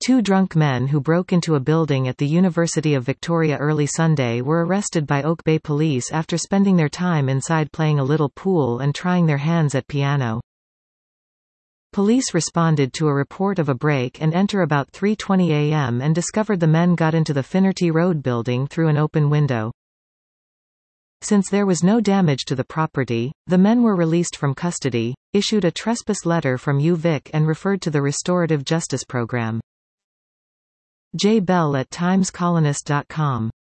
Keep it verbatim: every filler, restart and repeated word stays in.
Two drunk men who broke into a building at the University of Victoria early Sunday were arrested by Oak Bay police after spending their time inside playing a little pool and trying their hands at piano. Police responded to a report of a break and enter about three twenty a m and discovered the men got into the Finnerty Road building through an open window. Since there was no damage to the property, the men were released from custody, issued a trespass letter from U Vic and referred to the Restorative Justice Program. J. Bell at times colonist dot com